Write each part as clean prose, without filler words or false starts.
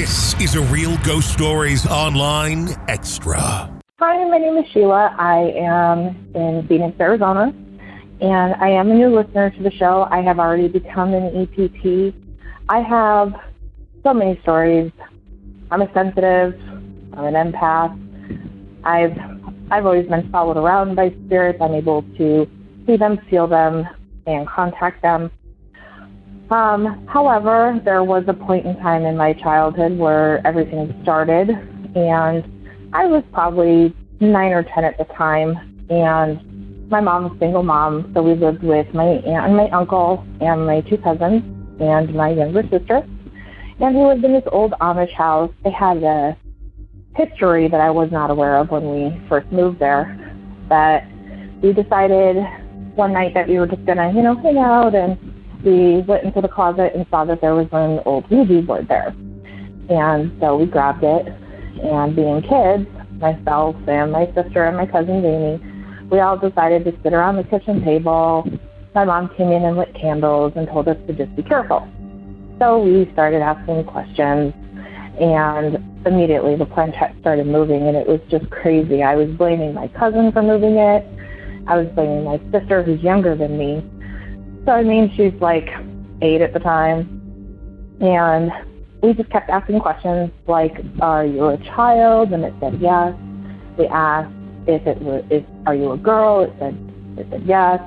This is a Real Ghost Stories Online Extra. Hi, my name is Sheila. I am in Phoenix, Arizona, and I am a new listener to the show. I have already become an EPP. I have so many stories. I'm a sensitive. I'm an empath. I've always been followed around by spirits. I'm able to see them, feel them, and contact them. However, there was a point in time in my childhood where everything started, and I was probably 9 or 10 at the time, and my mom was a single mom, so we lived with my aunt and my uncle and my 2 cousins and my younger sister, and we lived in this old Amish house. They had a history that I was not aware of when we first moved there, that we decided one night that we were just going to, hang out, and we went into the closet and saw that there was an old Ouija board there. And so we grabbed it, and being kids, myself and my sister and my cousin Jamie, we all decided to sit around the kitchen table. My mom came in and lit candles and told us to just be careful. So we started asking questions, and immediately the planchette started moving, and it was just crazy. I was blaming my cousin for moving it. I was blaming my sister, who's younger than me. So, she's like 8 at the time, and we just kept asking questions like, are you a child? And it said yes. We asked are you a girl? It said yes.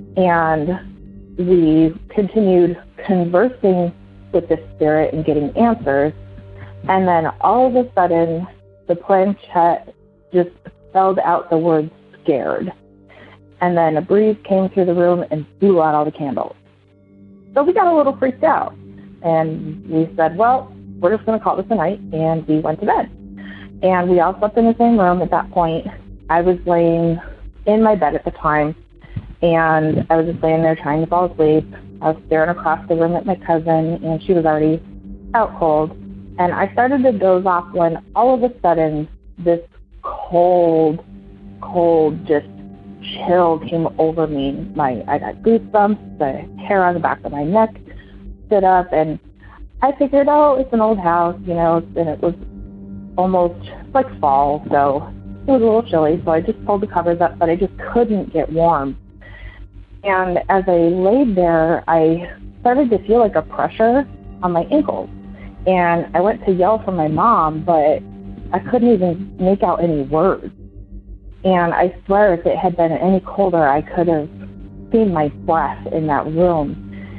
And we continued conversing with the spirit and getting answers. And then all of a sudden, the planchette just spelled out the word scared. And then a breeze came through the room and blew out all the candles. So we got a little freaked out. And we said, well, we're just going to call this a night. And we went to bed. And we all slept in the same room at that point. I was laying in my bed at the time. And I was just laying there trying to fall asleep. I was staring across the room at my cousin, and she was already out cold. And I started to doze off when all of a sudden this cold, just chill came over me. I got goosebumps, the hair on the back of my neck stood up, and I figured, it's an old house, and it was almost like fall, so it was a little chilly, so I just pulled the covers up, but I just couldn't get warm. And as I laid there, I started to feel like a pressure on my ankles, and I went to yell for my mom, but I couldn't even make out any words. And I swear if it had been any colder, I could have seen my breath in that room.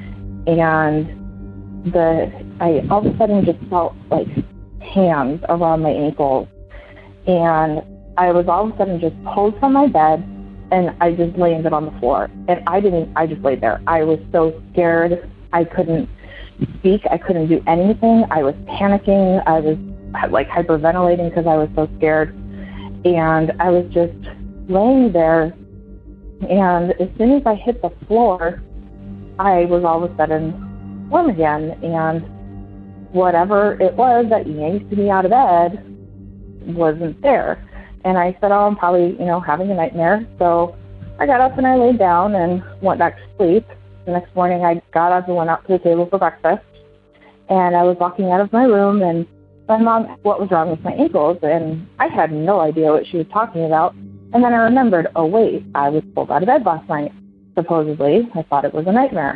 And I all of a sudden just felt like hands around my ankles. And I was all of a sudden just pulled from my bed, and I just landed on the floor. And I just laid there. I was so scared. I couldn't speak. I couldn't do anything. I was panicking. I was like hyperventilating because I was so scared. And I was just laying there, and as soon as I hit the floor, I was all of a sudden warm again, and whatever it was that yanked me out of bed wasn't there. And I said, I'm probably, having a nightmare. So I got up and I laid down and went back to sleep. The next morning I got up and went out to the table for breakfast, and I was walking out of my room, and my mom asked what was wrong with my ankles, and I had no idea what she was talking about. And then I remembered, wait, I was pulled out of bed last night, supposedly. I thought it was a nightmare.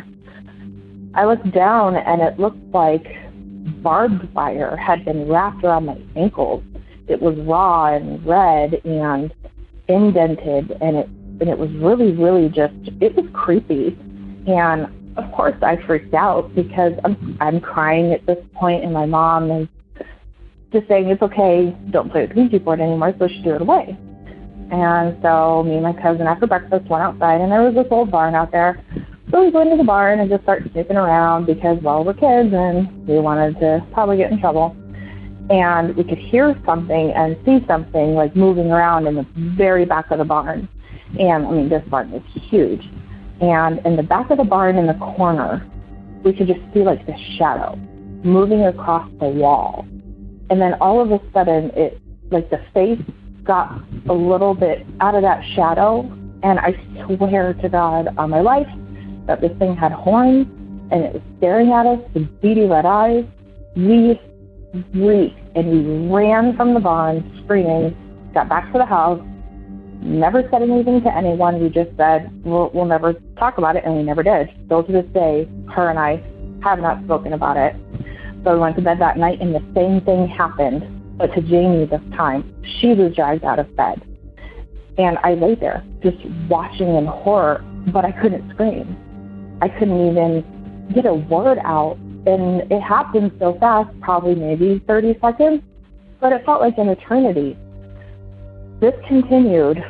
I looked down, and it looked like barbed wire had been wrapped around my ankles. It was raw and red and indented, and it was really, really it was creepy. And of course I freaked out because I'm crying at this point, and my mom is just saying, it's okay, don't play with the Ouija board anymore, so she threw it away. And so me and my cousin after breakfast went outside, and there was this old barn out there. So we went into the barn and just started snooping around because, we're kids and we wanted to probably get in trouble. And we could hear something and see something like moving around in the very back of the barn. And this barn was huge. And in the back of the barn in the corner, we could just see like this shadow moving across the wall. And then all of a sudden, the face got a little bit out of that shadow, and I swear to God on my life that this thing had horns, and it was staring at us with beady red eyes. We freaked, and we ran from the barn screaming, got back to the house, never said anything to anyone. We just said, we'll never talk about it, and we never did. Still to this day, her and I have not spoken about it. So we went to bed that night, and the same thing happened, but to Jamie this time. She was dragged out of bed. And I lay there just watching in horror, but I couldn't scream. I couldn't even get a word out. And it happened so fast, probably maybe 30 seconds, but it felt like an eternity. This continued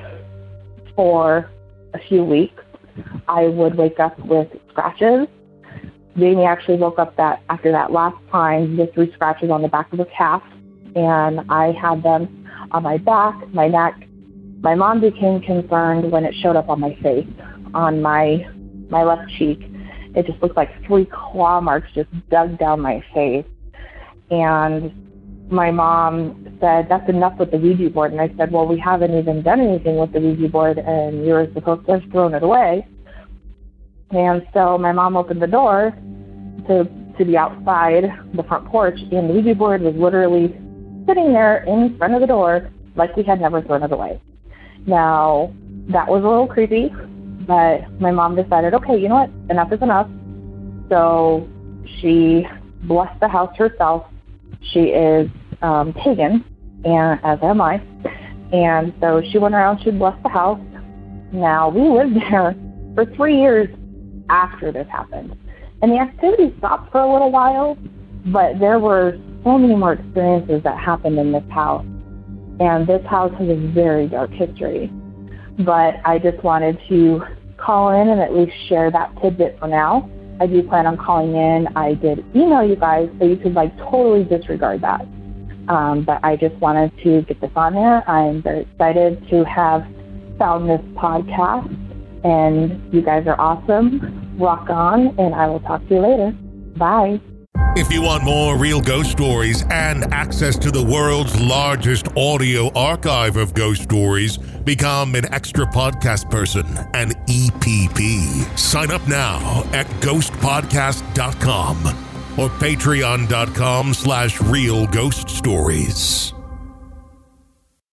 for a few weeks. I would wake up with scratches. Jamie actually woke up after that last time with 3 scratches on the back of her calf, and I had them on my back, my neck. My mom became concerned when it showed up on my face, on my left cheek. It just looked like 3 claw marks just dug down my face. And my mom said, that's enough with the Ouija board. And I said, well, we haven't even done anything with the Ouija board, and you were supposed to have thrown it away. And so my mom opened the door to the outside, the front porch, and the Ouija board was literally sitting there in front of the door like we had never thrown it away. Now, that was a little creepy, but my mom decided, okay, you know what, enough is enough. So she blessed the house herself. She is pagan, and as am I. And so she went around, she blessed the house. Now, we lived there for 3 years after this happened. And the activity stopped for a little while, but there were so many more experiences that happened in this house. And this house has a very dark history. But I just wanted to call in and at least share that tidbit for now. I do plan on calling in. I did email you guys, so you could totally disregard that. But I just wanted to get this on there. I'm very excited to have found this podcast, and you guys are awesome. Rock on, and I will talk to you later. Bye. If you want more real ghost stories and access to the world's largest audio archive of ghost stories, become an extra podcast person, an EPP. Sign up now at ghostpodcast.com or patreon.com/realghoststories.